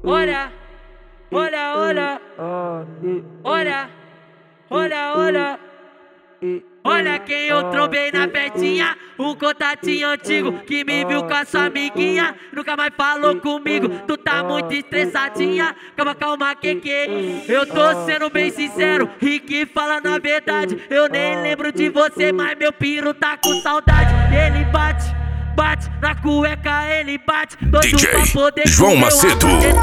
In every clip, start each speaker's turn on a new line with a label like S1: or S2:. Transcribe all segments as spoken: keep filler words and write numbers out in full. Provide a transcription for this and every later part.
S1: Olha, olha, olha, olha, olha, olha. Olha quem eu trombei na festinha, um contatinho antigo que me viu com a sua amiguinha. Nunca mais falou comigo, tu tá muito estressadinha. Calma, calma, que que? Eu tô sendo bem sincero, Rick fala na verdade. Eu nem lembro de você, mas meu piro tá com saudade. Ele bate, bate, na cueca ele bate.
S2: D J João Macedo.
S1: Ele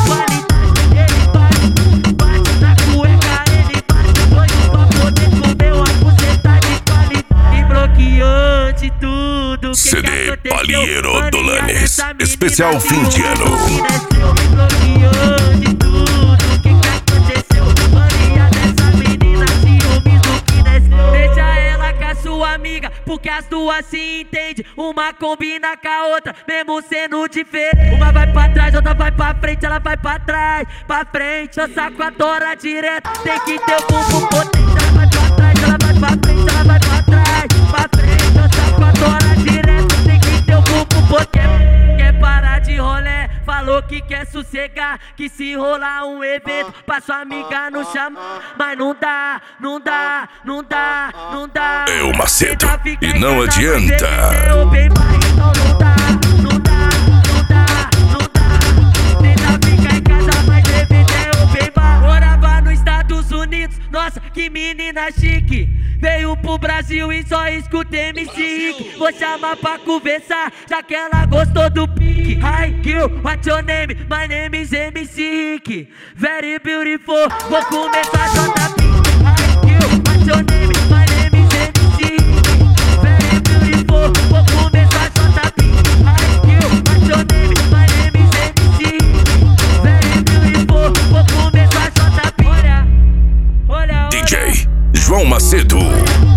S1: bate, bate, na cueca ele bate. Doido pra poder comer uma buceta de qualidade. Bloqueante tudo.
S2: C D Palheiro Dolanes, especial fim de ano.
S1: Bloqueante tudo. Que que aconteceu? Mania dessa menina, ciúmes do que desceu. Deixa ela com a sua amiga, porque as duas se entendem. Uma combina com a outra, mesmo sendo diferente. Uma vai pra trás, outra vai pra frente. Ela vai pra trás, pra frente. Dança com a tora direto, tem que ter o bumbum potente. Ela vai pra trás, ela vai pra frente. Ela vai pra trás, pra frente. Dança com a tora direto, tem que ter o bumbum potente. Quer parar de rolé, falou que quer sossegar. Que se rolar um evento, pra sua amiga não chamar. Mas não dá, não dá, não dá, não dá.
S2: É o Macedo, e não adianta.
S1: Nossa, que menina chique. Veio pro Brasil e só escuta M C Rick. Vou chamar pra conversar, já que ela gostou do pique. Hi girl, what's your name? My name is M C Rick. Very beautiful, vou começar a jogar pique. Hi girl, what's your name? My name is M C Rick. Very beautiful, vou começar a jogar pique. Hi girl, what's your name? My name is M C Rick. Very beautiful, vou começar a jogar pique. Olha, olha, olha.
S2: D J João Macedo.